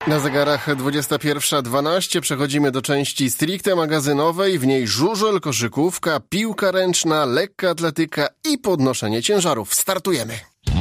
Na zegarach 21:12 przechodzimy do części stricte magazynowej, w niej żużel, koszykówka, piłka ręczna, lekka atletyka i podnoszenie ciężarów. Startujemy!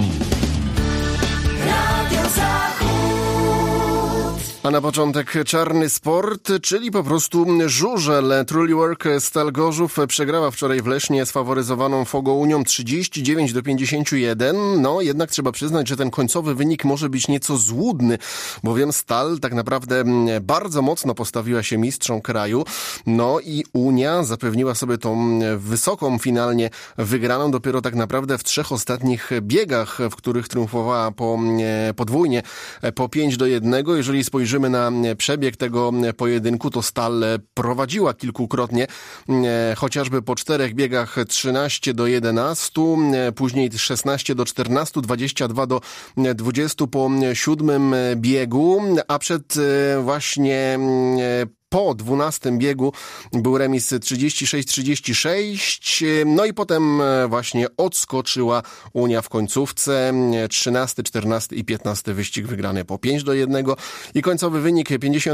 A na początek czarny sport, czyli po prostu żużel. Truly Work Stal Gorzów przegrała wczoraj w Lesznie z faworyzowaną Fogo Unią 39-51. No jednak trzeba przyznać, że ten końcowy wynik może być nieco złudny, bowiem Stal tak naprawdę bardzo mocno postawiła się mistrzom kraju. No i Unia zapewniła sobie tą wysoką finalnie wygraną dopiero tak naprawdę w 3 ostatnich biegach, w których triumfowała podwójnie po 5-1. Jeżeli spojrzymy na przebieg tego pojedynku, to Stal prowadziła kilkukrotnie, chociażby po 4 biegach 13-11, później 16-14, 22-20 po 7 biegu, a przed właśnie po 12 biegu był remis 36-36, no i potem właśnie odskoczyła Unia w końcówce. 13, 14 i 15 wyścig wygrany po 5-1 i końcowy wynik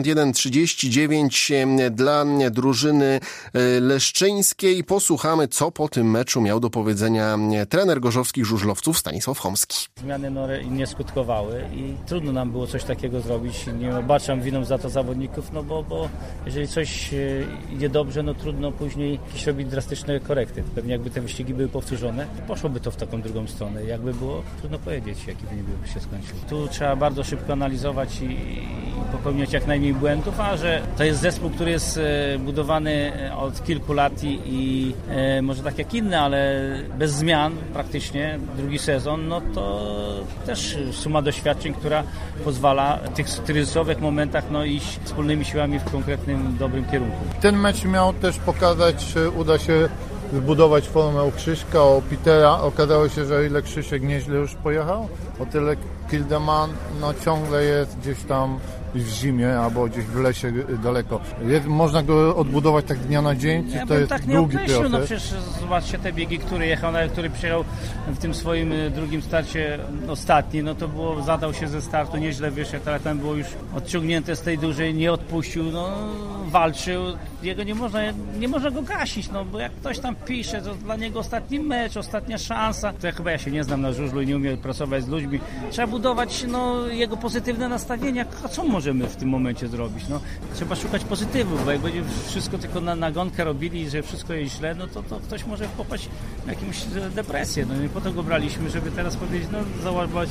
51-39 dla drużyny leszczyńskiej. Posłuchamy, co po tym meczu miał do powiedzenia trener gorzowskich żużlowców Stanisław Chomski. Zmiany nie skutkowały i trudno nam było coś takiego zrobić. Nie obarczam winą za to zawodników, no bo jeżeli coś idzie dobrze, no trudno później jakieś robić drastyczne korekty. Pewnie jakby te wyścigi były powtórzone, poszłoby to w taką drugą stronę. Jakby było, trudno powiedzieć, jaki wynik by się skończył. Tu trzeba bardzo szybko analizować i popełniać jak najmniej błędów, a że to jest zespół, który jest budowany od kilku lat i może tak jak inne, ale bez zmian praktycznie, drugi sezon, no to też suma doświadczeń, która pozwala w tych kryzysowych momentach iść wspólnymi siłami w konkretnym, dobrym kierunku. Ten mecz miał też pokazać, że uda się zbudować formę u Krzyśka, u Petera. Okazało się, że o ile Krzysiek nieźle już pojechał, o tyle Kildeman ciągle jest gdzieś tam w zimie albo gdzieś w lesie daleko. Można go odbudować tak dnia na dzień, czy to jest tak długi proces? No przecież zobaczcie te biegi, które jechał, który przyjechał w tym swoim drugim starcie ostatni, no to zadał się ze startu, nieźle wyszedł, ale tam było już odciągnięte z tej dużej, nie odpuścił, walczył. Jego nie można go gasić, bo jak ktoś tam pisze, to dla niego ostatni mecz, ostatnia szansa, to ja się nie znam na żużlu i nie umiem pracować z ludźmi. Trzeba budować jego pozytywne nastawienia. A co możemy w tym momencie zrobić? Trzeba szukać pozytywów, bo jak będzie wszystko tylko na nagonkę robili, że wszystko jest źle, to ktoś może popaść w jakąś depresję. Nie po to go braliśmy, żeby teraz powiedzieć, załapać,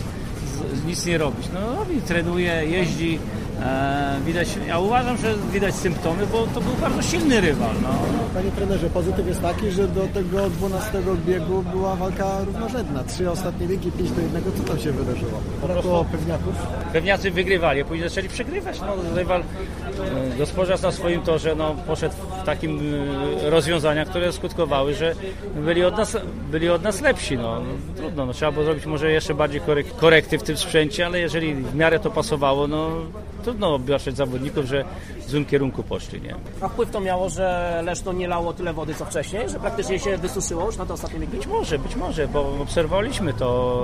nic nie robić. Robi, trenuje, jeździ, widać, ja uważam, że widać symptomy, bo to był bardzo silny rywal. Panie trenerze, pozytyw jest taki, że do tego 12 biegu była walka równorzędna. 3 ostatnie biegi, 5-1, co tam się wydarzyło? Brakło pewniaków? Pewniacy wygrywali, a później zaczęli przegrywać. Rywal, gospodarz na swoim torze poszedł w takim rozwiązania, które skutkowały, że byli od nas lepsi. Trudno, trzeba było zrobić może jeszcze bardziej korekty w tym sprzęcie, ale jeżeli w miarę to pasowało, trudno obwieszczać zawodników, że w złym kierunku poszli, nie? A wpływ to miało, że Leszno nie lało tyle wody co wcześniej, że praktycznie się wysuszyło już na te ostatnie biegi? Być może, bo obserwowaliśmy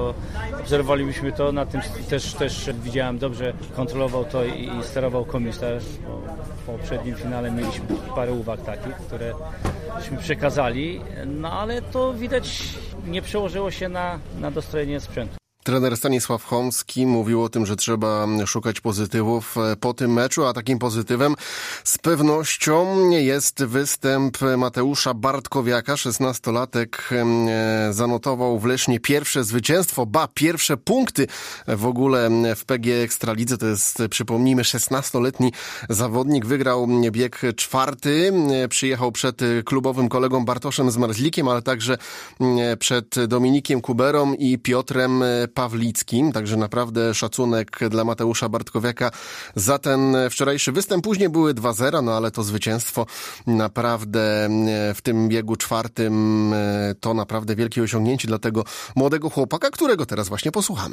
to, na tym też widziałem dobrze, kontrolował to i sterował komisarz. Po poprzednim finale mieliśmy parę uwag takich, które żeśmy przekazali, ale to widać nie przełożyło się na dostrojenie sprzętu. Trener Stanisław Chomski mówił o tym, że trzeba szukać pozytywów po tym meczu, a takim pozytywem z pewnością jest występ Mateusza Bartkowiaka. 16-latek zanotował w Lesznie pierwsze zwycięstwo, pierwsze punkty w ogóle w PG Ekstralidze. To jest, przypomnijmy, 16-letni zawodnik. Wygrał bieg 4. Przyjechał przed klubowym kolegą Bartoszem Zmarzlikiem, ale także przed Dominikiem Kuberą i Piotrem Pawlickim, także naprawdę szacunek dla Mateusza Bartkowiaka za ten wczorajszy występ. Później były 2-0, ale to zwycięstwo naprawdę w tym biegu 4 to naprawdę wielkie osiągnięcie dla tego młodego chłopaka, którego teraz właśnie posłuchamy.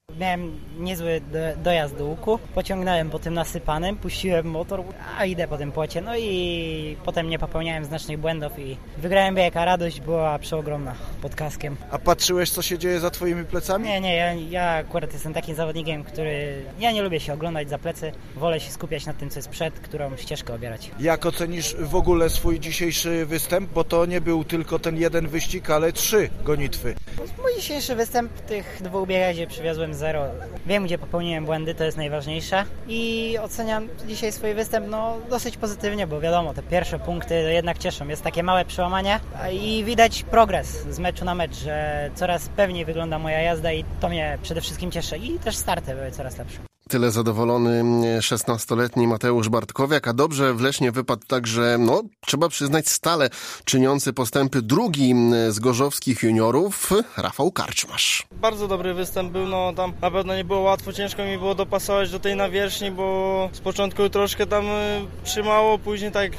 Miałem niezły dojazd do łuku, pociągnąłem po tym nasypanym, puściłem motor, a idę po tym płocie, no i potem nie popełniałem znacznych błędów i wygrałem bieg, a radość była przeogromna pod kaskiem. A patrzyłeś, co się dzieje za twoimi plecami? Nie, ja akurat jestem takim zawodnikiem, ja nie lubię się oglądać za plecy, wolę się skupiać na tym, co jest przed, którą ścieżkę obierać. Jak ocenisz w ogóle swój dzisiejszy występ, bo to nie był tylko ten jeden wyścig, ale 3 gonitwy. Mój dzisiejszy występ w tych 2 biegach, gdzie przywiozłem 0. Wiem, gdzie popełniłem błędy, to jest najważniejsze i oceniam dzisiaj swój występ dosyć pozytywnie, bo wiadomo, te pierwsze punkty jednak cieszą. Jest takie małe przełamanie i widać progres z meczu na mecz, że coraz pewniej wygląda moja jazda i to mnie przede wszystkim cieszy i też starty były coraz lepsze. Tyle zadowolony 16-letni Mateusz Bartkowiak, a dobrze w Lesznie wypadł także, trzeba przyznać, stale czyniący postępy drugi z gorzowskich juniorów, Rafał Karczmasz. Bardzo dobry występ był, tam na pewno nie było łatwo, ciężko mi było dopasować do tej nawierzchni, bo z początku troszkę tam trzymało, później tak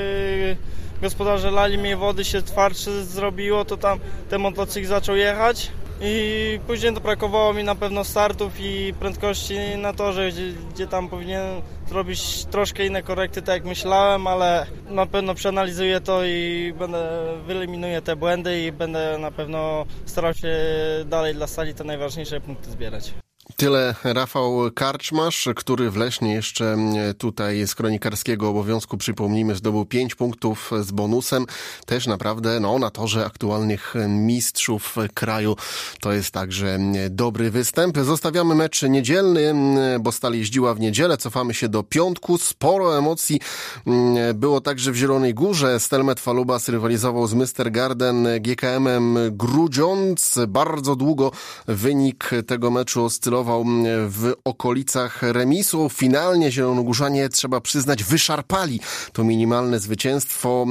gospodarze lali mnie wody, się twardsze zrobiło, to tam ten motocykl zaczął jechać. I później to brakowało mi na pewno startów i prędkości na torze, gdzie tam powinien zrobić troszkę inne korekty, tak jak myślałem, ale na pewno przeanalizuję to i wyeliminuję te błędy i będę na pewno starał się dalej dla sali te najważniejsze punkty zbierać. Tyle Rafał Karczmasz, który w Lesznie jeszcze tutaj z kronikarskiego obowiązku, przypomnijmy, zdobył 5 punktów z bonusem. Też naprawdę na torze aktualnych mistrzów kraju to jest także dobry występ. Zostawiamy mecz niedzielny, bo Stal jeździła w niedzielę. Cofamy się do piątku. Sporo emocji było także w Zielonej Górze. Stelmet Falubas rywalizował z Mr. Garden GKM-em Grudziądz. Bardzo długo wynik tego meczu oscylował w okolicach remisu. Finalnie zielonogórzanie, trzeba przyznać, wyszarpali to minimalne zwycięstwo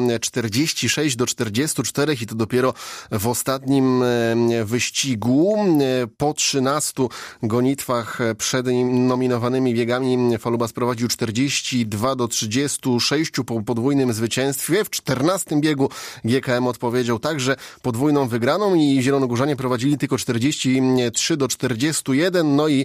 46-44 i to dopiero w ostatnim wyścigu. Po 13 gonitwach przed nominowanymi biegami Falubas prowadził 42-36 po podwójnym zwycięstwie. W 14 biegu GKM odpowiedział także podwójną wygraną i zielonogórzanie prowadzili tylko 43-41. I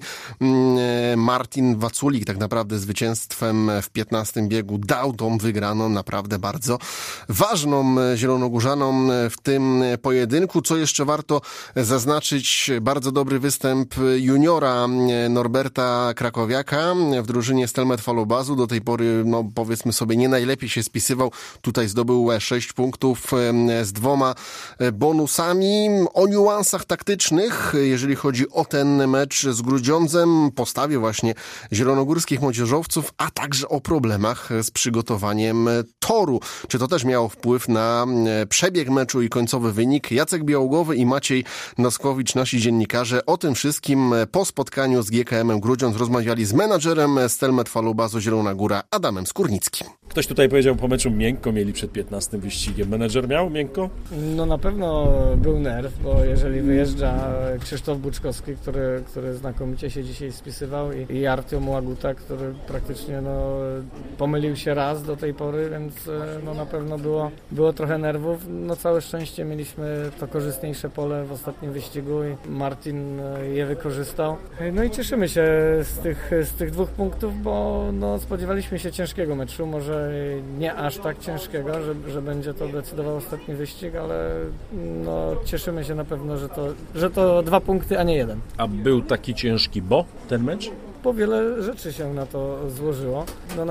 Martin Waculik tak naprawdę zwycięstwem w 15 biegu dał tą wygraną naprawdę bardzo ważną zielonogórzanom w tym pojedynku. Co jeszcze warto zaznaczyć? Bardzo dobry występ juniora Norberta Krakowiaka w drużynie Stelmet Falubasu. Do tej pory, powiedzmy sobie, nie najlepiej się spisywał. Tutaj zdobył 6 punktów z 2 bonusami. O niuansach taktycznych, jeżeli chodzi o ten mecz z Grudziądzem, postawie właśnie zielonogórskich młodzieżowców, a także o problemach z przygotowaniem toru. Czy to też miało wpływ na przebieg meczu i końcowy wynik? Jacek Białogłowy i Maciej Noskowicz, nasi dziennikarze, o tym wszystkim po spotkaniu z GKM-em Grudziądz rozmawiali z menadżerem Stelmet Falubasu Zielona Góra Adamem Skórnickim. Ktoś tutaj powiedział po meczu miękko mieli przed 15 wyścigiem. Menedżer miał miękko? Na pewno był nerw, bo jeżeli wyjeżdża Krzysztof Buczkowski, który znakomicie się dzisiaj spisywał i Artiom Łaguta, który praktycznie pomylił się raz do tej pory, więc na pewno było trochę nerwów. Całe szczęście mieliśmy to korzystniejsze pole w ostatnim wyścigu i Martin je wykorzystał. I cieszymy się z tych 2 punktów, bo spodziewaliśmy się ciężkiego meczu, może nie aż tak ciężkiego, że będzie to decydował ostatni wyścig, ale cieszymy się na pewno, że to 2 punkty, a nie 1. A był taki ciężki, ten mecz? Bo wiele rzeczy się na to złożyło.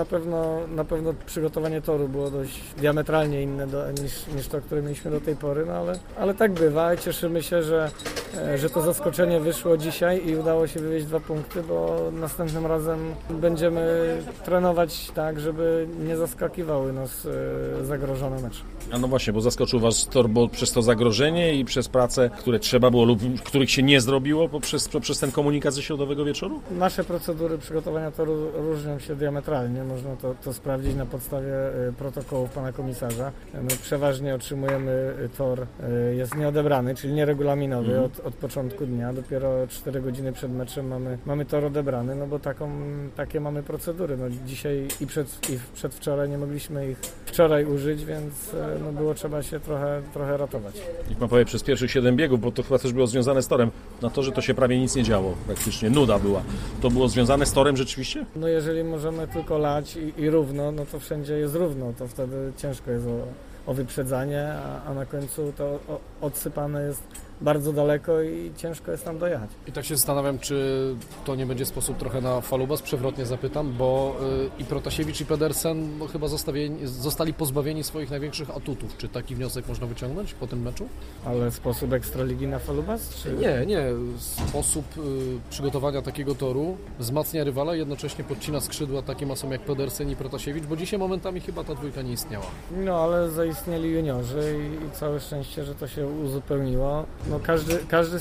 Na pewno przygotowanie toru było dość diametralnie inne niż to, które mieliśmy do tej pory, ale tak bywa i cieszymy się, że to zaskoczenie wyszło dzisiaj i udało się wywieźć 2 punkty, bo następnym razem będziemy trenować tak, żeby nie zaskakiwały nas zagrożone mecze. A właśnie, bo zaskoczył was tor, bo przez to zagrożenie i przez pracę, które trzeba było lub których się nie zrobiło poprzez ten komunikat ze środowego wieczoru? Nasze procedury przygotowania toru różnią się diametralnie. Można to sprawdzić na podstawie protokołów pana komisarza. My przeważnie otrzymujemy tor, jest nieodebrany, czyli nieregulaminowy od początku dnia. Dopiero 4 godziny przed meczem mamy tor odebrany, bo takie mamy procedury. Dzisiaj i przedwczoraj nie mogliśmy ich wczoraj użyć, więc było trzeba się trochę ratować. Niech pan powie, przez pierwszych 7 biegów, bo to chyba też było związane z torem, Na torze to się prawie nic nie działo, praktycznie nuda była. To było związane z torem rzeczywiście? No jeżeli możemy tylko lać i równo, no to wszędzie jest równo, to wtedy ciężko jest o wyprzedzanie, a na końcu to odsypane jest bardzo daleko i ciężko jest tam dojechać. I tak się zastanawiam, czy to nie będzie sposób trochę na Falubas, przewrotnie zapytam, bo i Protasiewicz i Pedersen chyba zostali pozbawieni swoich największych atutów. Czy taki wniosek można wyciągnąć po tym meczu? Ale sposób Ekstraligi na Falubas? Czy... Nie. Sposób przygotowania takiego toru wzmacnia rywala, jednocześnie podcina skrzydła takim osobom jak Pedersen i Protasiewicz, bo dzisiaj momentami chyba ta dwójka nie istniała. No ale zaistnieli juniorzy i całe szczęście, że to się uzupełniło. No każdy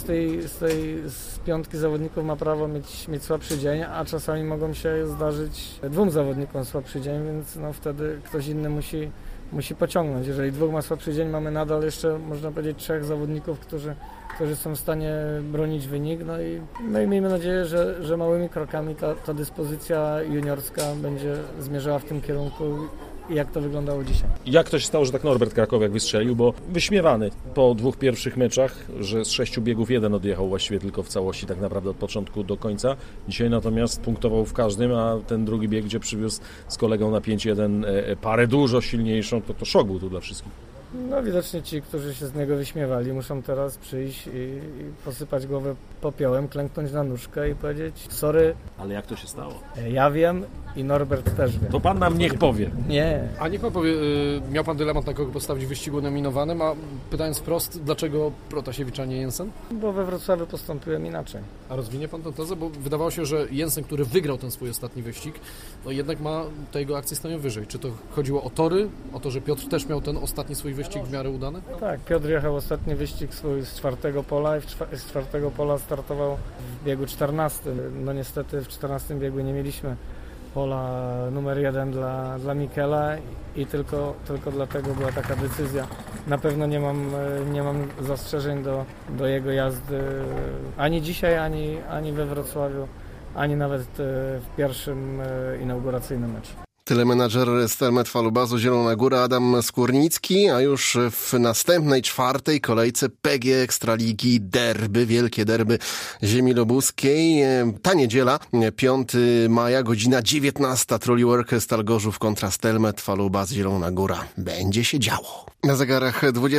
z piątki zawodników ma prawo mieć słabszy dzień, a czasami mogą się zdarzyć dwóm zawodnikom słabszy dzień, więc no wtedy ktoś inny musi pociągnąć. Jeżeli dwóch ma słabszy dzień, mamy nadal jeszcze, można powiedzieć, 3 zawodników, którzy są w stanie bronić wynik. No i miejmy nadzieję, że małymi krokami ta dyspozycja juniorska będzie zmierzała w tym kierunku, jak to wyglądało dzisiaj. Jak to się stało, że tak Norbert Krakowiak wystrzelił, bo wyśmiewany po 2 pierwszych meczach, że z 6 biegów 1 odjechał właściwie tylko w całości tak naprawdę od początku do końca. Dzisiaj natomiast punktował w każdym, a ten drugi bieg, gdzie przywiózł z kolegą na 5-1 parę dużo silniejszą, to szok był tu dla wszystkich. No widocznie ci, którzy się z niego wyśmiewali, muszą teraz przyjść i posypać głowę popiołem, klęknąć na nóżkę i powiedzieć sorry. Ale jak to się stało? Ja wiem i Norbert też wie. To pan nam niech powie. Nie. A niech pan powie, miał pan dylemat, na kogo postawić w wyścigu nominowanym, a pytając wprost, dlaczego Protasiewicz, a nie Jensen? Bo we Wrocławiu postąpiłem inaczej. A rozwinie pan tę tezę? Bo wydawało się, że Jensen, który wygrał ten swój ostatni wyścig, no jednak ma te jego akcje stanowią wyżej. Czy to chodziło o tory, o to, że Piotr też miał ten ostatni swój wyścig w miarę udany? Tak, Piotr jechał ostatni wyścig swój z 4. pola i z 4. pola startował w biegu 14. No niestety w 14 biegu nie mieliśmy pola numer 1 dla Mikela i tylko dlatego była taka decyzja. Na pewno nie mam zastrzeżeń do jego jazdy ani dzisiaj, ani we Wrocławiu, ani nawet w pierwszym inauguracyjnym meczu. Tyle menadżer Stelmet Falubazu Zielona Góra Adam Skórnicki, a już w następnej 4. kolejce PG Ekstraligi derby, wielkie derby ziemi lubuskiej. Ta niedziela, 5 maja, godzina 19. Trolley Works Stal Gorzów kontra Stelmet Falubaz Zielona Góra. Będzie się działo. Na zegarach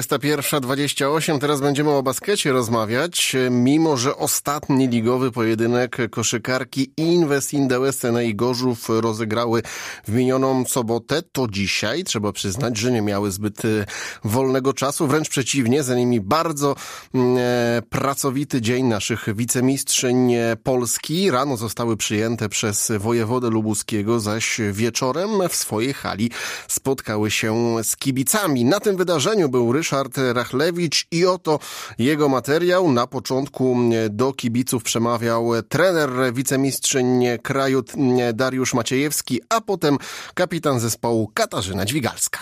21:28. Teraz będziemy o baskecie rozmawiać, mimo że ostatni ligowy pojedynek koszykarki Inwest Indełescene i Gorzów rozegrały w minioną sobotę, to dzisiaj trzeba przyznać, że nie miały zbyt wolnego czasu, wręcz przeciwnie, za nimi bardzo pracowity dzień naszych wicemistrzyń Polski. Rano zostały przyjęte przez wojewodę lubuskiego, zaś wieczorem w swojej hali spotkały się z kibicami. Na tym wydarzeniu był Ryszard Rachlewicz i oto jego materiał. Na początku do kibiców przemawiał trener wicemistrzyń kraju Dariusz Maciejewski, a potem kapitan zespołu Katarzyna Dźwigalska.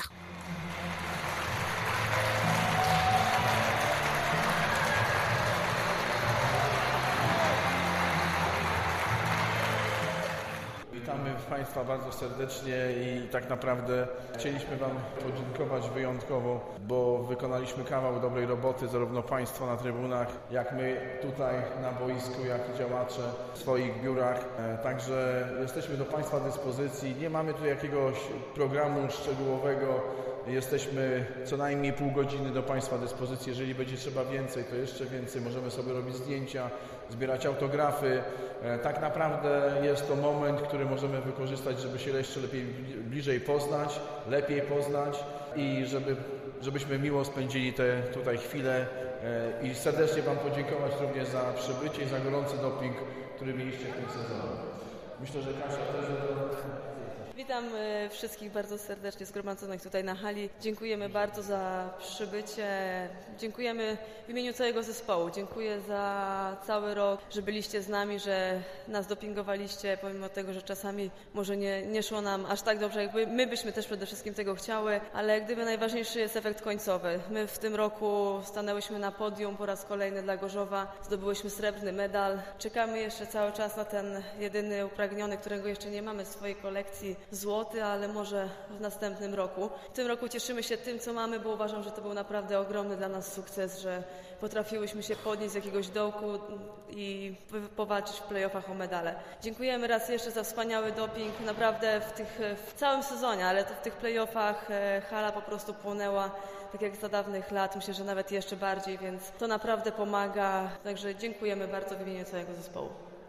Witamy Państwa bardzo serdecznie i tak naprawdę chcieliśmy Wam podziękować wyjątkowo, bo wykonaliśmy kawał dobrej roboty, zarówno Państwo na trybunach, jak my tutaj na boisku, jak i działacze w swoich biurach. Także jesteśmy do Państwa dyspozycji. Nie mamy tu jakiegoś programu szczegółowego. Jesteśmy co najmniej pół godziny do Państwa dyspozycji. Jeżeli będzie trzeba więcej, to jeszcze więcej. Możemy sobie robić zdjęcia, zbierać autografy. Tak naprawdę jest to moment, który możemy wykorzystać, żeby się jeszcze bliżej poznać, lepiej poznać i żebyśmy miło spędzili te tutaj chwile i serdecznie Wam podziękować również za przybycie i za gorący doping, który mieliście w tym sezonie. Myślę, że Kasia też... Witam wszystkich bardzo serdecznie zgromadzonych tutaj na hali. Dziękujemy bardzo za przybycie. Dziękujemy w imieniu całego zespołu. Dziękuję za cały rok, że byliście z nami, że nas dopingowaliście, pomimo tego, że czasami może nie szło nam aż tak dobrze, jakby my byśmy też przede wszystkim tego chciały, ale jak gdyby najważniejszy jest efekt końcowy. My w tym roku stanęłyśmy na podium po raz kolejny dla Gorzowa, zdobyłyśmy srebrny medal. Czekamy jeszcze cały czas na ten jedyny upragniony, którego jeszcze nie mamy w swojej kolekcji, złoty. złoty, ale może w następnym roku. W tym roku cieszymy się tym, co mamy, bo uważam, że to był naprawdę ogromny dla nas sukces, że potrafiłyśmy się podnieść z jakiegoś dołku i powalczyć w play-offach o medale. Dziękujemy raz jeszcze za wspaniały doping. Naprawdę w całym sezonie, ale to w tych play-offach hala po prostu płonęła, tak jak za dawnych lat. Myślę, że nawet jeszcze bardziej, więc to naprawdę pomaga. Także dziękujemy bardzo w imieniu całego zespołu.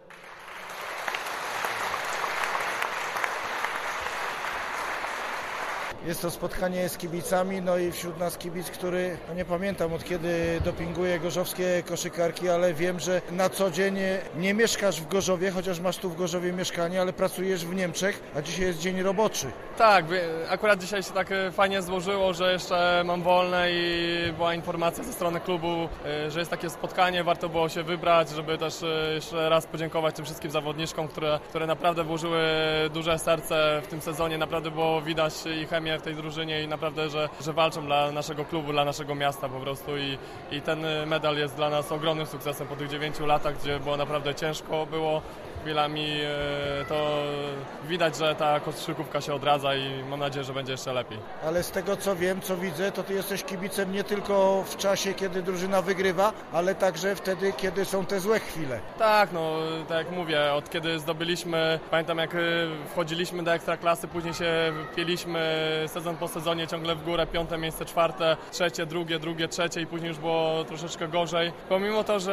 Jest to spotkanie z kibicami, no i wśród nas kibic, który, nie pamiętam od kiedy dopinguje gorzowskie koszykarki, ale wiem, że na co dzień nie mieszkasz w Gorzowie, chociaż masz tu w Gorzowie mieszkanie, ale pracujesz w Niemczech, a dzisiaj jest dzień roboczy. Tak, akurat dzisiaj się tak fajnie złożyło, że jeszcze mam wolne i była informacja ze strony klubu, że jest takie spotkanie, warto było się wybrać, żeby też jeszcze raz podziękować tym wszystkim zawodniczkom, które naprawdę włożyły duże serce w tym sezonie, naprawdę było widać ich chemię w tej drużynie i naprawdę, że walczą dla naszego klubu, dla naszego miasta po prostu i ten medal jest dla nas ogromnym sukcesem po tych 9 latach, gdzie było naprawdę ciężko było. Chwilami to widać, że ta koszykówka się odradza i mam nadzieję, że będzie jeszcze lepiej. Ale z tego co wiem, co widzę, to ty jesteś kibicem nie tylko w czasie, kiedy drużyna wygrywa, ale także wtedy, kiedy są te złe chwile. Tak, no tak jak mówię, od kiedy zdobyliśmy, pamiętam jak wchodziliśmy do Ekstraklasy, później się pieliśmy sezon po sezonie ciągle w górę, 5. miejsce, 4., 3., drugie, 3. i później już było troszeczkę gorzej. Pomimo to,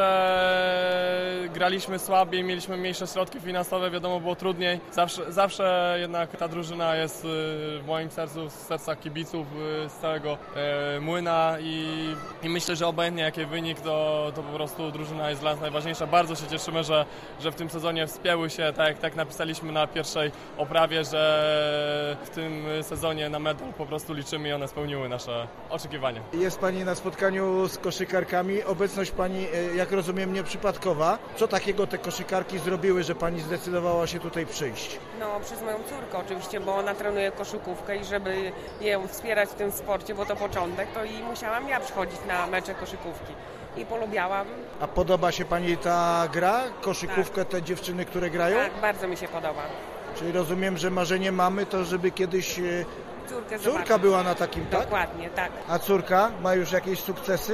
że graliśmy słabiej, mieliśmy mniejsze środki finansowe, wiadomo, było trudniej. Zawsze jednak ta drużyna jest w moim sercu, w sercach kibiców, z całego Młyna i myślę, że obojętnie jaki wynik, to po prostu drużyna jest dla nas najważniejsza. Bardzo się cieszymy, że w tym sezonie wspięły się, tak napisaliśmy na pierwszej oprawie, że w tym sezonie na medal po prostu liczymy i one spełniły nasze oczekiwania. Jest Pani na spotkaniu z koszykarkami. Obecność Pani, jak rozumiem, nieprzypadkowa. Co takiego te koszykarki zrobiły, że Pani zdecydowała się tutaj przyjść? No, przez moją córkę oczywiście, bo ona trenuje koszykówkę i żeby ją wspierać w tym sporcie, bo to początek, to i musiałam ja przychodzić na mecze koszykówki. I polubiałam. A podoba się Pani ta gra? Koszykówkę, tak. Te dziewczyny, które grają? Tak, bardzo mi się podoba. Czyli rozumiem, że marzenie mamy to, żeby kiedyś córka była na takim, tak? Dokładnie, tak. A córka ma już jakieś sukcesy?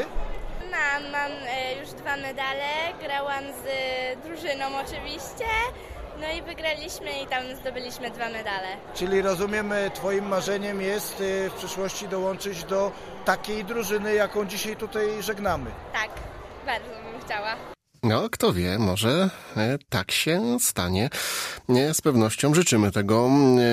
Mam już 2 medale, grałam z drużyną oczywiście, no i wygraliśmy i tam zdobyliśmy 2 medale. Czyli rozumiem, Twoim marzeniem jest w przyszłości dołączyć do takiej drużyny, jaką dzisiaj tutaj żegnamy? Tak, bardzo bym chciała. No, kto wie, może tak się stanie. Z pewnością życzymy tego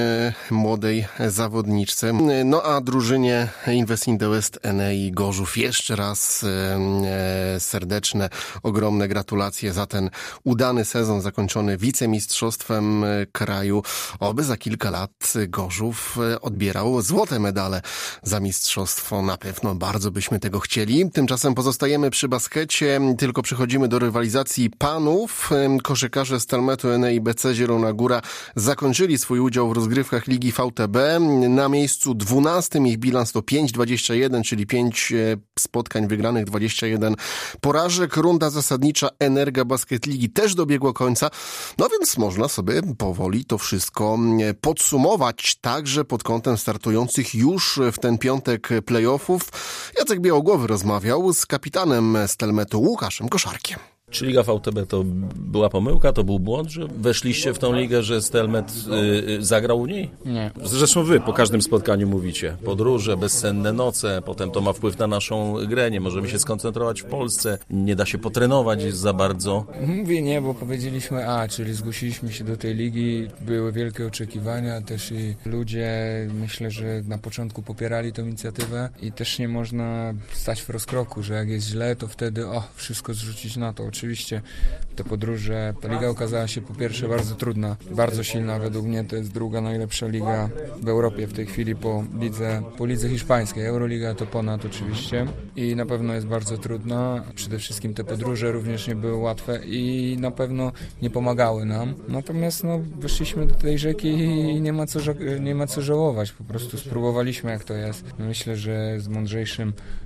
młodej zawodniczce. No a drużynie Invest in the West Enei Gorzów jeszcze raz serdeczne, ogromne gratulacje za ten udany sezon zakończony wicemistrzostwem kraju. Oby za kilka lat Gorzów odbierał złote medale za mistrzostwo. Na pewno bardzo byśmy tego chcieli. Tymczasem pozostajemy przy baskecie, tylko przechodzimy do rywalizacji panów. Koszykarze Stelmetu Enei BC Zielona Góra zakończyli swój udział w rozgrywkach Ligi VTB. Na miejscu 12 ich bilans to 5-21, czyli 5 spotkań wygranych, 21 porażek. Runda zasadnicza Energa Basket Ligi też dobiegła końca. No więc można sobie powoli to wszystko podsumować, także pod kątem startujących już w ten piątek playoffów. Jacek Białogłowy rozmawiał z kapitanem Stelmetu Łukaszem Koszarkiem. Czy Liga VTB to była pomyłka, to był błąd, że weszliście w tą ligę, że Stelmet zagrał w niej? Nie. Zresztą wy po każdym spotkaniu mówicie. Podróże, bezsenne noce, potem to ma wpływ na naszą grę, nie możemy się skoncentrować w Polsce, nie da się potrenować za bardzo. Mówię nie, bo powiedzieliśmy czyli zgłosiliśmy się do tej ligi, były wielkie oczekiwania, też i ludzie, myślę, że na początku popierali tę inicjatywę i też nie można stać w rozkroku, że jak jest źle, to wtedy wszystko zrzucić na to. Oczywiście te podróże, ta liga okazała się po pierwsze bardzo trudna, bardzo silna, według mnie to jest druga najlepsza liga w Europie w tej chwili po lidze hiszpańskiej. Euroliga to ponad oczywiście i na pewno jest bardzo trudna. Przede wszystkim te podróże również nie były łatwe i na pewno nie pomagały nam. Natomiast weszliśmy do tej rzeki i nie ma co żałować, po prostu spróbowaliśmy jak to jest. Myślę, że z mądrzejszym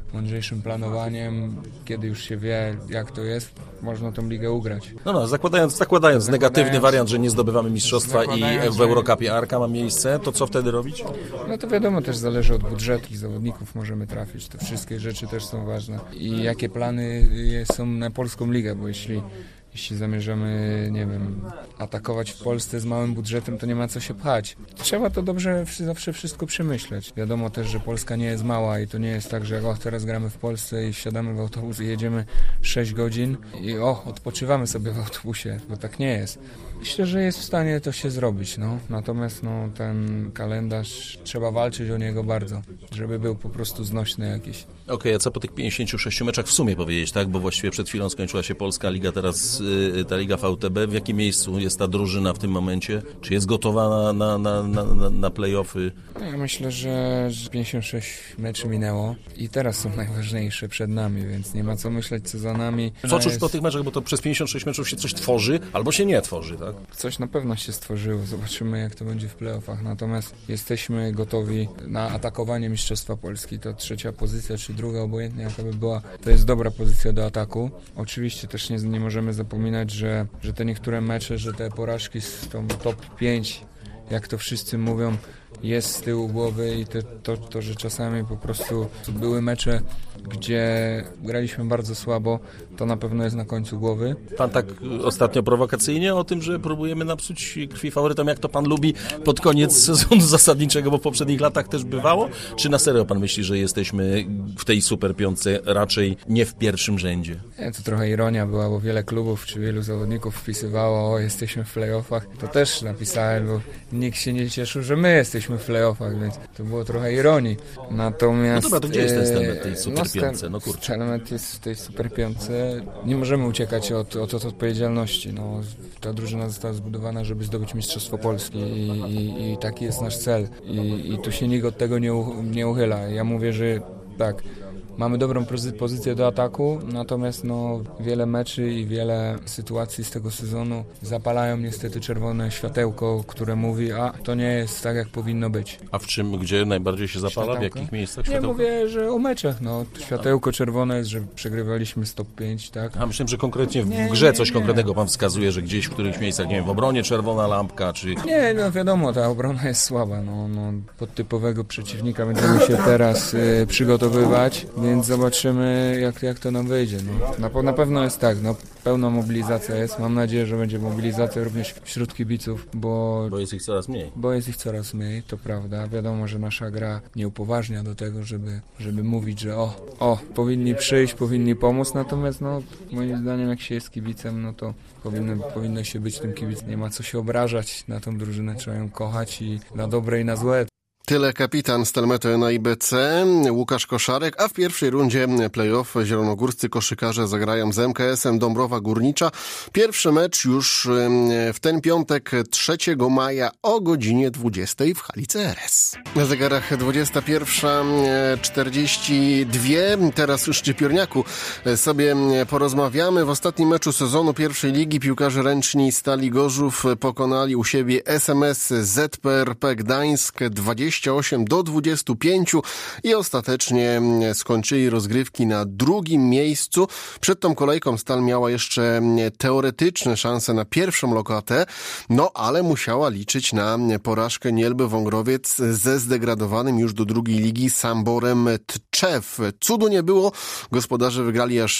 mądrzejszym planowaniem, kiedy już się wie, jak to jest, można tą ligę ugrać. No, zakładając negatywny wariant, że nie zdobywamy mistrzostwa i w Eurocupie Arka ma miejsce, to co wtedy robić? No to wiadomo, też zależy od budżetu, zawodników możemy trafić, te wszystkie rzeczy też są ważne. I jakie plany są na polską ligę, bo jeśli zamierzamy, nie wiem, atakować w Polsce z małym budżetem, to nie ma co się pchać. Trzeba to dobrze zawsze wszystko przemyśleć. Wiadomo też, że Polska nie jest mała i to nie jest tak, że teraz gramy w Polsce i wsiadamy w autobus i jedziemy 6 godzin i odpoczywamy sobie w autobusie, bo tak nie jest. Myślę, że jest w stanie to się zrobić, Natomiast ten kalendarz, trzeba walczyć o niego bardzo, żeby był po prostu znośny jakiś. Okej, a co po tych 56 meczach w sumie powiedzieć, tak? Bo właściwie przed chwilą skończyła się Polska Liga, teraz ta Liga VTB. W jakim miejscu jest ta drużyna w tym momencie? Czy jest gotowa na play-offy? Ja myślę, że 56 meczy minęło i teraz są najważniejsze przed nami, więc nie ma co myśleć, co za nami. Co czuć po tych meczach, bo to przez 56 meczów się coś tworzy, albo się nie tworzy, tak? Coś na pewno się stworzyło, zobaczymy, jak to będzie w play-offach, natomiast jesteśmy gotowi na atakowanie Mistrzostwa Polski. To 3. pozycja, czy 2, obojętnie jaka by była, to jest dobra pozycja do ataku. Oczywiście też nie możemy zapominać, że te niektóre mecze, że te porażki z tą top 5, jak to wszyscy mówią, jest z tyłu głowy i to, że czasami po prostu były mecze, gdzie graliśmy bardzo słabo, to na pewno jest na końcu głowy. Pan tak ostatnio prowokacyjnie o tym, że próbujemy napsuć krwi faworytom, jak to pan lubi pod koniec sezonu zasadniczego, bo w poprzednich latach też bywało? Czy na serio pan myśli, że jesteśmy w tej super piątce raczej nie w pierwszym rzędzie? Nie, to trochę ironia była, bo wiele klubów czy wielu zawodników wpisywało, jesteśmy w play-offach. To też napisałem, bo nikt się nie cieszył, że my jesteśmy w play-offach, więc to było trochę ironii. Natomiast... No dobra, to gdzie jest ten Stelmet tej super piątce? No kurczę. Stelmet jest w tej super piątce. Nie możemy uciekać od odpowiedzialności. Ta drużyna została zbudowana, żeby zdobyć Mistrzostwo Polski i taki jest nasz cel. I tu się nikt od tego nie uchyla. Ja mówię, że tak, mamy dobrą pozycję do ataku, natomiast wiele meczy i wiele sytuacji z tego sezonu zapalają niestety czerwone światełko, które mówi, to nie jest tak, jak powinno być. A gdzie najbardziej się zapala? Światełko? W jakich miejscach światełko? Nie, mówię, że o meczach. Światełko czerwone jest, że przegrywaliśmy z top 5, tak? A myślę, że konkretnie w grze coś konkretnego pan wskazuje, że gdzieś w którychś miejscach, nie wiem, w obronie czerwona lampka, czy... Nie, wiadomo, ta obrona jest słaba. Pod typowego przeciwnika będziemy się teraz przygotowywać, więc zobaczymy, jak to nam wyjdzie. Na pewno jest tak, pełna mobilizacja jest. Mam nadzieję, że będzie mobilizacja również wśród kibiców, bo jest ich coraz mniej. Bo jest ich coraz mniej, to prawda. Wiadomo, że nasza gra nie upoważnia do tego, żeby mówić, że powinni przyjść, powinni pomóc, natomiast moim zdaniem, jak się jest kibicem, to powinno się być tym kibicem. Nie ma co się obrażać na tą drużynę, trzeba ją kochać i na dobre i na złe. Tyle kapitan Stelmetu na IBC, Łukasz Koszarek, a w pierwszej rundzie play-off zielonogórscy koszykarze zagrają z MKS-em Dąbrowa Górnicza. Pierwszy mecz już w ten piątek 3 maja o godzinie 20 w hali CRS. Na zegarach 21:42. Teraz już w Szczypiorniaku sobie porozmawiamy. W ostatnim meczu sezonu pierwszej ligi piłkarze ręczni Stali Gorzów pokonali u siebie SMS ZPRP Gdańsk 28-25 i ostatecznie skończyli rozgrywki na drugim miejscu. Przed tą kolejką Stal miała jeszcze teoretyczne szanse na pierwszą lokatę, ale musiała liczyć na porażkę Nielby Wągrowiec ze zdegradowanym już do drugiej ligi Samborem Tczew. Cudu nie było. Gospodarze wygrali aż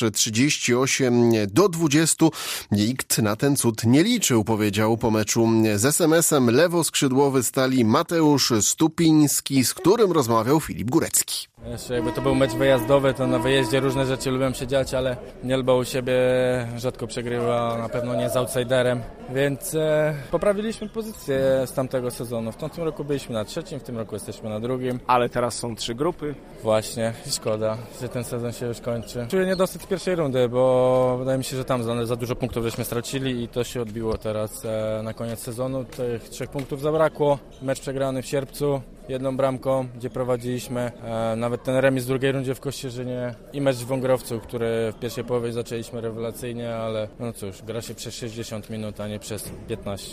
38-20. Nikt na ten cud nie liczył, powiedział po meczu z SMS-em lewoskrzydłowy Stali Mateusz Stupiński, z którym rozmawiał Filip Górecki. Jeszcze jakby to był mecz wyjazdowy, to na wyjeździe różne rzeczy lubią się dziać, ale Nielba u siebie rzadko przegrywa, na pewno nie z outsiderem, więc poprawiliśmy pozycję z tamtego sezonu. W tamtym roku byliśmy na 3, w tym roku jesteśmy na 2. Ale teraz są 3 grupy. Właśnie, szkoda, że ten sezon się już kończy. Czuję niedosyt z pierwszej rundy, bo wydaje mi się, że tam za dużo punktów żeśmy stracili i to się odbiło teraz na koniec sezonu. Tych 3 punktów zabrakło, mecz przegrany w sierpcu. 1 bramką, gdzie prowadziliśmy. Nawet ten remis w drugiej rundzie w Kościerzynie i mecz w Wągrowcu, który w pierwszej połowie zaczęliśmy rewelacyjnie, ale cóż, gra się przez 60 minut, a nie przez 15.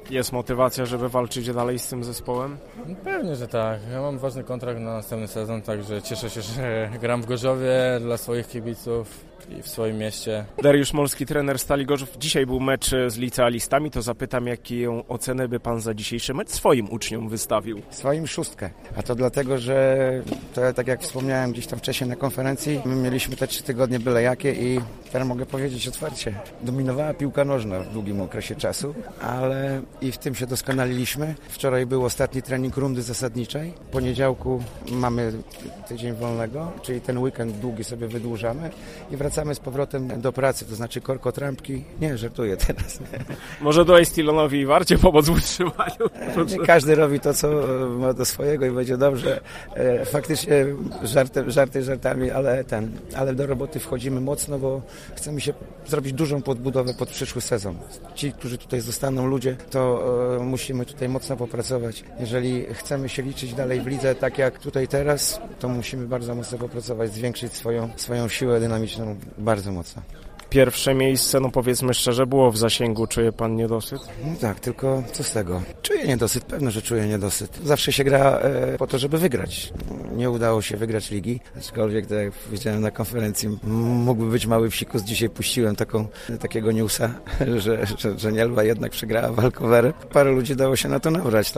Jest motywacja, żeby walczyć dalej z tym zespołem? Pewnie, że tak. Ja mam ważny kontrakt na następny sezon, także cieszę się, że gram w Gorzowie dla swoich kibiców i w swoim mieście. Dariusz Molski, trener Stali Gorzów. Dzisiaj był mecz z licealistami, to zapytam, jaką ocenę by pan za dzisiejszy mecz swoim uczniom wystawił? Swoim 6. A to dlatego, że to, tak jak wspomniałem gdzieś tam wcześniej na konferencji, my mieliśmy te 3 tygodnie byle jakie i teraz mogę powiedzieć otwarcie, dominowała piłka nożna w długim okresie czasu, ale i w tym się doskonaliliśmy. Wczoraj był ostatni trening rundy zasadniczej. W poniedziałku mamy tydzień wolnego, czyli ten weekend długi sobie wydłużamy i wracamy z powrotem do pracy, to znaczy korkotrampki. Nie, żartuję teraz. Może do Estilonowi i Warcie pomóc w utrzymaniu? Nie każdy robi to, co ma do swojego i będzie dobrze. Faktycznie żarty żartami, ale do roboty wchodzimy mocno, bo chcemy się zrobić dużą podbudowę pod przyszły sezon. Ci, którzy tutaj zostaną, ludzie, to musimy tutaj mocno popracować. Jeżeli chcemy się liczyć dalej w lidze, tak jak tutaj teraz, to musimy bardzo mocno popracować, zwiększyć swoją siłę dynamiczną bardzo mocno. Pierwsze miejsce, no powiedzmy szczerze, było w zasięgu. Czuje pan niedosyt? No tak, tylko co z tego? Czuję niedosyt, pewno, że czuję niedosyt. Zawsze się gra po to, żeby wygrać. Nie udało się wygrać ligi, aczkolwiek, tak jak powiedziałem na konferencji, mógłby być mały psikus. Dzisiaj puściłem takiego newsa, że Nielwa jednak przegrała walkowerę. Parę ludzi dało się na to nabrać,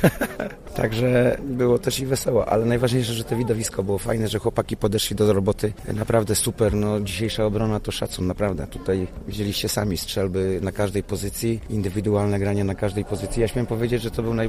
także było też i wesoło, ale najważniejsze, że to widowisko było fajne, że chłopaki podeszli do roboty. Naprawdę super, no dzisiejsza obrona to szacun, naprawdę. Tutaj widzieliście sami strzelby na każdej pozycji, indywidualne granie na każdej pozycji. Ja śmiem powiedzieć, że to był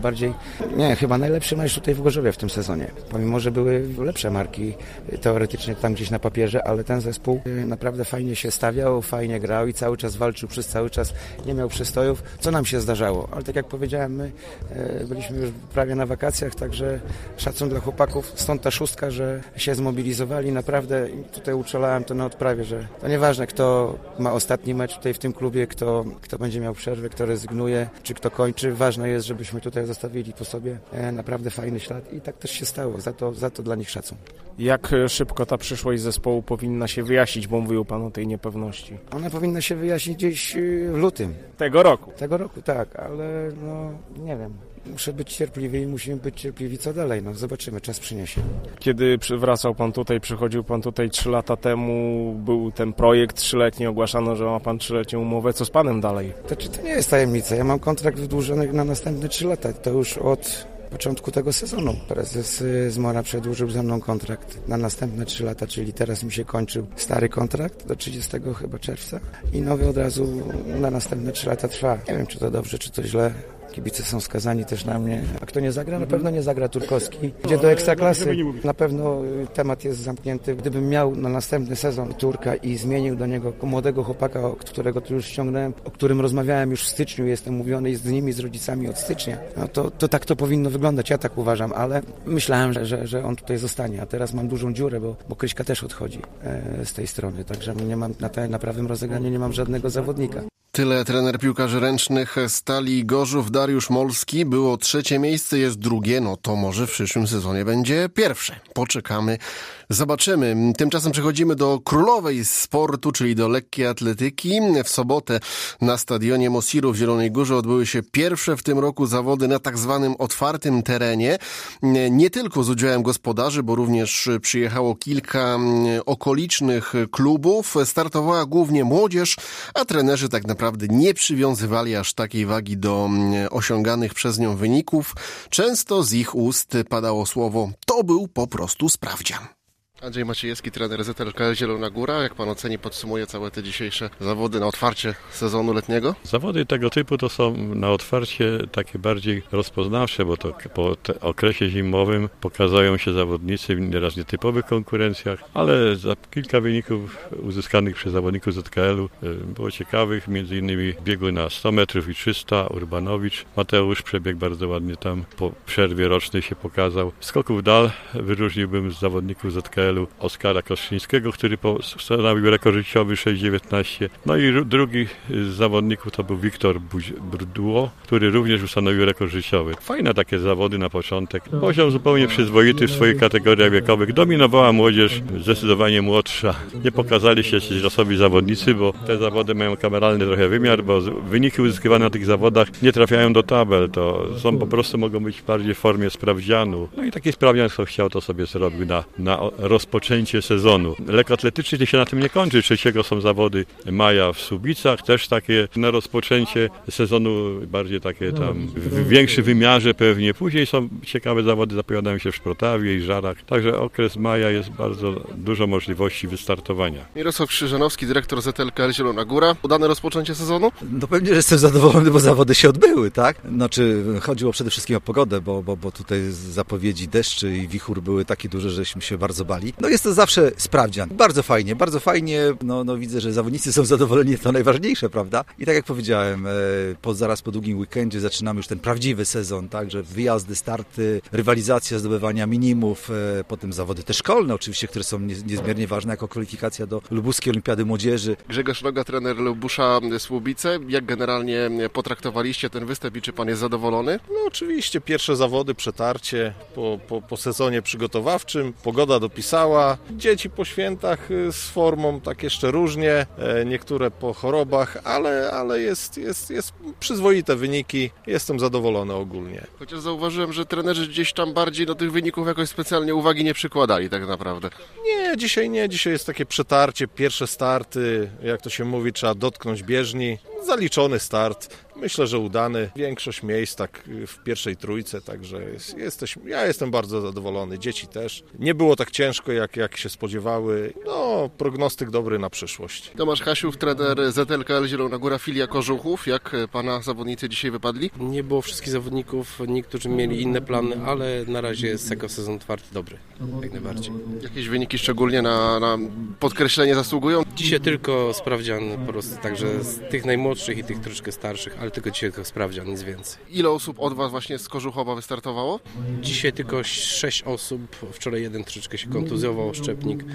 chyba najlepszy mecz tutaj w Gorzowie w tym sezonie. Pomimo, że były lepsze marki teoretycznie tam gdzieś na papierze, ale ten zespół naprawdę fajnie się stawiał, fajnie grał i cały czas walczył przez cały czas, nie miał przystojów, co nam się zdarzało. Ale tak jak powiedziałem, my byliśmy już prawie na wakacjach, także szacun dla chłopaków, stąd ta 6, że się zmobilizowali. Naprawdę tutaj uczulałem to na odprawie, że to nieważne, kto ma ostatni mecz tutaj w tym klubie, kto będzie miał przerwę, kto rezygnuje, czy kto kończy. Ważne jest, żebyśmy tutaj zostawili po sobie naprawdę fajny ślad i tak też się stało. Za to dla nich szacun. Jak szybko ta przyszłość zespołu powinna się wyjaśnić, bo mówił pan o tej niepewności? Ona powinna się wyjaśnić gdzieś w lutym. Tego roku? Tego roku, tak, ale nie wiem. Muszę być cierpliwy i musimy być cierpliwi co dalej. Zobaczymy, czas przyniesie. Kiedy wracał pan tutaj, przychodził pan tutaj 3 lata temu, był ten projekt 3-letni, ogłaszano, że ma pan 3-letnią umowę. Co z panem dalej? To nie jest tajemnica. Ja mam kontrakt wydłużony na następne 3 lata. To już od początku tego sezonu. Prezes Zmora przedłużył ze mną kontrakt na następne 3 lata, czyli teraz mi się kończył stary kontrakt do 30 chyba czerwca i nowy od razu na następne 3 lata trwa. Nie wiem, czy to dobrze, czy to źle. Kibice są skazani też na mnie. A kto nie zagra? Na pewno nie zagra Turkowski. Idzie do Ekstraklasy. Na pewno temat jest zamknięty. Gdybym miał na następny sezon Turka i zmienił do niego młodego chłopaka, którego tu już ściągnąłem, o którym rozmawiałem już w styczniu, jestem mówiony z nimi, z rodzicami od stycznia, no to tak to powinno wyglądać. Ja tak uważam, ale myślałem, że on tutaj zostanie, a teraz mam dużą dziurę, bo Kryśka też odchodzi z tej strony, także nie mam na prawym rozegraniu nie mam żadnego zawodnika. Tyle trener piłkarzy ręcznych Stali Gorzów Dariusz Molski. Było 3. miejsce, jest 2. No to może w przyszłym sezonie będzie 1. Poczekamy, zobaczymy. Tymczasem przechodzimy do królowej sportu, czyli do lekkiej atletyki. W sobotę na stadionie Mosiru w Zielonej Górze odbyły się pierwsze w tym roku zawody na tak zwanym otwartym terenie. Nie tylko z udziałem gospodarzy, bo również przyjechało kilka okolicznych klubów. Startowała głównie młodzież, a trenerzy tak naprawdę nie przywiązywali aż takiej wagi do osiąganych przez nią wyników. Często z ich ust padało słowo: to był po prostu sprawdzian. Andrzej Maciejewski, trener ZLK Zielona Góra. Jak pan oceni, podsumuje całe te dzisiejsze zawody na otwarcie sezonu letniego? Zawody tego typu to są na otwarcie takie bardziej rozpoznawcze, bo to po okresie zimowym pokazują się zawodnicy w nieraz nietypowych konkurencjach, ale za kilka wyników uzyskanych przez zawodników ZKL-u było ciekawych, między innymi biegu na 100 metrów i 300, Urbanowicz. Mateusz przebiegł bardzo ładnie tam, po przerwie rocznej się pokazał. Skoków dal wyróżniłbym z zawodników ZKL celu Oskara Kostrzyńskiego, który postanowił rekord życiowy 6,19. No i drugi z zawodników to był Wiktor Brdło, który również ustanowił rekord życiowy. Fajne takie zawody na początek. Poziom zupełnie przyzwoity w swoich kategoriach wiekowych. Dominowała młodzież, zdecydowanie młodsza. Nie pokazali się losowi zawodnicy, bo te zawody mają kameralny trochę wymiar, bo wyniki uzyskiwane na tych zawodach nie trafiają do tabel. To są po prostu mogą być bardziej w formie sprawdzianu. No i taki sprawdzian, kto chciał, to sobie zrobił na rozpoczęcie sezonu. Lekkoatletyczny to się na tym nie kończy. 3 są zawody maja w Słubicach, też takie na rozpoczęcie sezonu, bardziej takie tam w większym wymiarze pewnie. Później są ciekawe zawody, zapowiadają się w Szprotawie i Żarach. Także okres maja jest bardzo dużo możliwości wystartowania. Mirosław Krzyżanowski, dyrektor ZLKL Zielona Góra. Udane rozpoczęcie sezonu? No pewnie, że jestem zadowolony, bo zawody się odbyły, tak? Znaczy chodziło przede wszystkim o pogodę, bo tutaj zapowiedzi deszczy i wichur były takie duże, żeśmy się bardzo bali. No jest to zawsze sprawdzian. Bardzo fajnie. No widzę, że zawodnicy są zadowoleni, to najważniejsze, prawda? I tak jak powiedziałem, zaraz po długim weekendzie zaczynamy już ten prawdziwy sezon, tak? Że wyjazdy, starty, rywalizacja, zdobywania minimów, potem zawody te szkolne oczywiście, które są niezmiernie ważne jako kwalifikacja do Lubuskiej Olimpiady Młodzieży. Grzegorz Roga, trener Lubusza Słubice. Jak generalnie potraktowaliście ten występ i czy pan jest zadowolony? No oczywiście, pierwsze zawody, przetarcie po sezonie przygotowawczym. Pogoda dopisała. Dzieci po świętach z formą tak jeszcze różnie. Niektóre po chorobach, ale jest przyzwoite wyniki. Jestem zadowolony ogólnie. Chociaż zauważyłem, że trenerzy gdzieś tam bardziej do tych wyników jakoś specjalnie uwagi nie przykładali tak naprawdę. Nie. Dzisiaj jest takie przetarcie, pierwsze starty, jak to się mówi, trzeba dotknąć bieżni. Zaliczony start. Myślę, że udany. Większość miejsc tak w pierwszej trójce, także ja jestem bardzo zadowolony. Dzieci też. Nie było tak ciężko, jak się spodziewały. No, prognostyk dobry na przyszłość. Tomasz Hasiów, trener ZLKL Zielona Góra, filia Kożuchów. Jak pana zawodnicy dzisiaj wypadli? Nie było wszystkich zawodników, niektórzy mieli inne plany, ale na razie jest jako sezon otwarty dobry, jak najbardziej. Jakieś wyniki szczególnie na podkreślenie zasługują? Dzisiaj tylko sprawdzian po prostu, także z tych najmłodszych i tych troszkę starszych, ale tylko dzisiaj tylko sprawdzian, nic więcej. Ile osób od was właśnie z Kożuchowa wystartowało? Dzisiaj tylko 6 osób, wczoraj jeden troszeczkę się kontuzjował, szczepnik,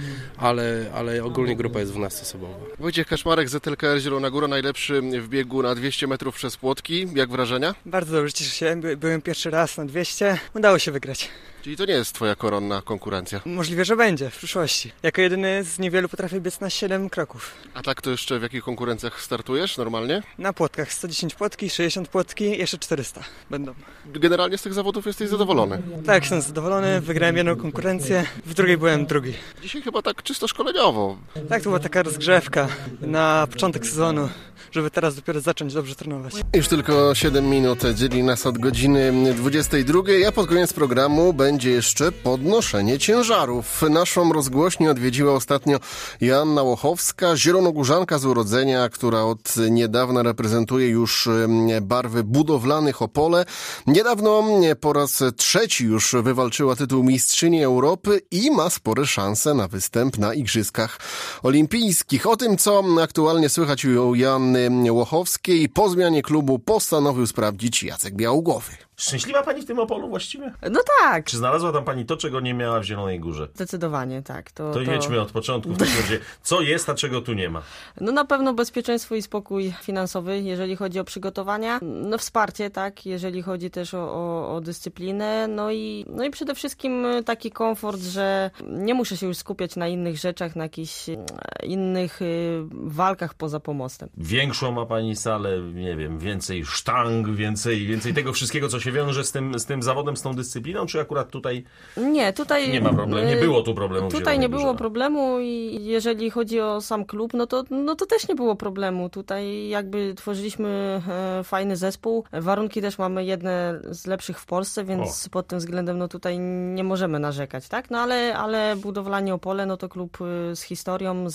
ale ogólnie grupa jest 12-osobowa. Wojciech Kaczmarek, ZLKL Zielona Góra, najlepszy w biegu na 200 metrów przez płotki. Jak wrażenia? Bardzo dobrze, cieszę się. Byłem pierwszy raz na 200. Udało się wygrać. Czyli to nie jest twoja koronna konkurencja? Możliwe, że będzie w przyszłości. Jako jedyny z niewielu potrafię biec na 7 kroków. A tak to jeszcze w jakich konkurencjach startujesz normalnie? Na płotkach 110 płotki, 60 płotki, jeszcze 400 będą. Generalnie z tych zawodów jesteś zadowolony? Tak, jestem zadowolony. Wygrałem jedną konkurencję, w drugiej byłem drugi. Dzisiaj chyba tak czysto szkoleniowo. Tak, to była taka rozgrzewka na początek sezonu, żeby teraz dopiero zacząć dobrze trenować. Już tylko 7 minut dzieli nas od godziny 22, a pod koniec programu będzie jeszcze podnoszenie ciężarów. Naszą rozgłośnię odwiedziła ostatnio Joanna Łochowska, zielonogórzanka z urodzenia, która od niedawna reprezentuje już barwy budowlanych Opole. Niedawno po raz trzeci już wywalczyła tytuł mistrzyni Europy i ma spore szanse na występ na Igrzyskach Olimpijskich. O tym, co aktualnie słychać u Joanny Łochowskiej, po zmianie klubu postanowił sprawdzić Jacek Białogłowy. Szczęśliwa pani w tym Opolu właściwie? No tak. Czy znalazła tam pani to, czego nie miała w Zielonej Górze? Zdecydowanie tak. To jedźmy od początku w takim razie. Co jest, a czego tu nie ma? No na pewno bezpieczeństwo i spokój finansowy, jeżeli chodzi o przygotowania. No wsparcie, tak, jeżeli chodzi też o dyscyplinę. No i przede wszystkim taki komfort, że nie muszę się już skupiać na innych rzeczach, na jakichś innych walkach poza pomostem. Większą ma pani salę, nie wiem, więcej sztang, więcej tego wszystkiego, co się wiąże z tym zawodem, z tą dyscypliną, czy akurat tutaj tutaj nie ma problemu, nie było tu problemu? Tutaj nie było problemu i jeżeli chodzi o sam klub, no to też nie było problemu. Tutaj jakby tworzyliśmy fajny zespół. Warunki też mamy jedne z lepszych w Polsce, więc pod tym względem no tutaj nie możemy narzekać, tak? No ale budowlanie Opole, no to klub z historią,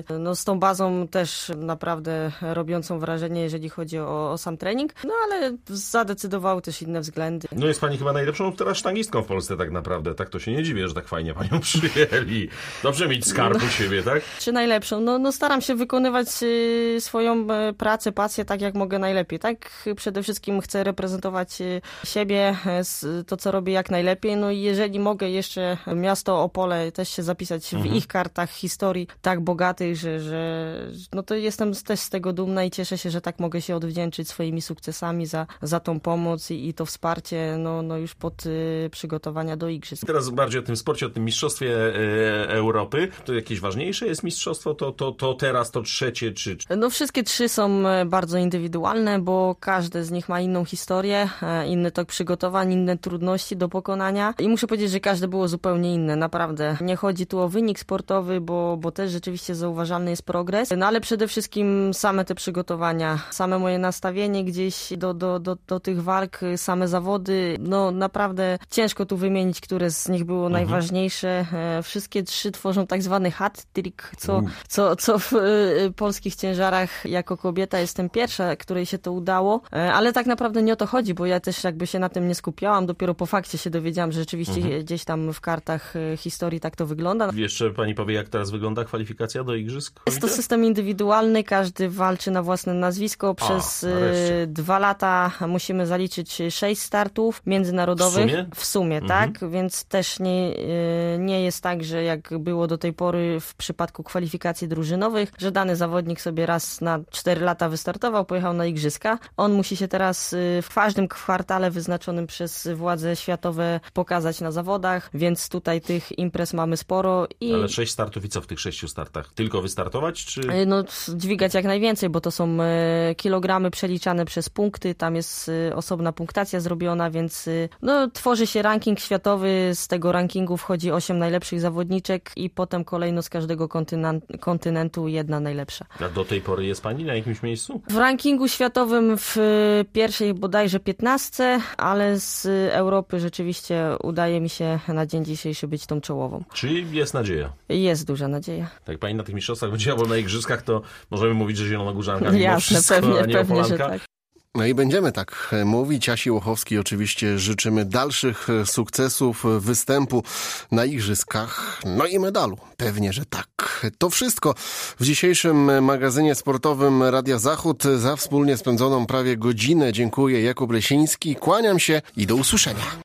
z tą bazą też naprawdę robiącą wrażenie, jeżeli chodzi o sam trening. No ale zadecydowały też inne względy. No jest pani chyba najlepszą teraz sztangistką w Polsce tak naprawdę. Tak to się nie dziwię, że tak fajnie panią przyjęli. Dobrze mieć skarb u siebie, tak? Czy najlepszą? No staram się wykonywać swoją pracę, pasję tak jak mogę najlepiej, tak? Przede wszystkim chcę reprezentować siebie, to co robię jak najlepiej, no i jeżeli mogę jeszcze miasto Opole też się zapisać w ich kartach historii tak bogatych, że no to jestem też z tego dumna i cieszę się, że tak mogę się odwdzięczyć swoimi sukcesami za tą pomoc i to wsparcie, no już pod przygotowania do igrzysk. Teraz bardziej o tym sporcie, o tym mistrzostwie Europy. To jakieś ważniejsze jest mistrzostwo? To teraz to trzecie czy... No wszystkie trzy są bardzo indywidualne, bo każde z nich ma inną historię, inny tok przygotowań, inne trudności do pokonania i muszę powiedzieć, że każde było zupełnie inne, naprawdę. Nie chodzi tu o wynik sportowy, bo też rzeczywiście zauważalny jest progres, no ale przede wszystkim same te przygotowania, same moje nastawienie gdzieś do tych walk, same zawody, no naprawdę ciężko tu wymienić, które z nich było najważniejsze. Wszystkie trzy tworzą tak zwany hat-trick, co w polskich ciężarach jako kobieta jestem pierwsza, której się to udało, ale tak naprawdę nie o to chodzi, bo ja też jakby się na tym nie skupiałam, dopiero po fakcie się dowiedziałam, że rzeczywiście gdzieś tam w kartach historii tak to wygląda. Jeszcze pani powie, jak teraz wygląda kwalifikacja do igrzysk? Jest to system indywidualny, każdy walczy na własne nazwisko. Przez 2 lata musimy zaliczyć 6 startów międzynarodowych. W sumie, tak, więc też nie jest tak, że jak było do tej pory w przypadku kwalifikacji drużynowych, że dany zawodnik sobie raz na 4 lata wystartował, pojechał na igrzyska. On musi się teraz w każdym kwartale wyznaczonym przez władze światowe pokazać na zawodach, więc tutaj tych imprez mamy sporo. Ale 6 startów i co w tych 6 startach? Tylko wystartować, czy... No dźwigać jak najwięcej, bo to są kilogramy przeliczane przez punkty, tam jest osobna punktacja zrobiona, więc no tworzy się ranking światowy, z tego rankingu wchodzi 8 najlepszych zawodniczek i potem kolejno z każdego kontynentu 1 najlepsza. A do tej pory jest pani na jakimś miejscu? W rankingu światowym w pierwszej bodajże 15, ale z Europy rzeczywiście udaje mi się na dzień dzisiejszy być tą czołową. Czyli jest nadzieja? Jest duża nadzieja. Jak pani na tych mistrzostwach będzie albo na igrzyskach, to możemy mówić, że zielonogórzanka mimo Jasne, wszystko, pewnie, że tak. No i będziemy tak mówić. Asi Łochowskiej oczywiście życzymy dalszych sukcesów, występu na igrzyskach, no i medalu. Pewnie, że tak. To wszystko w dzisiejszym magazynie sportowym Radia Zachód. Za wspólnie spędzoną prawie godzinę dziękuję. Jakub Lesiński. Kłaniam się i do usłyszenia.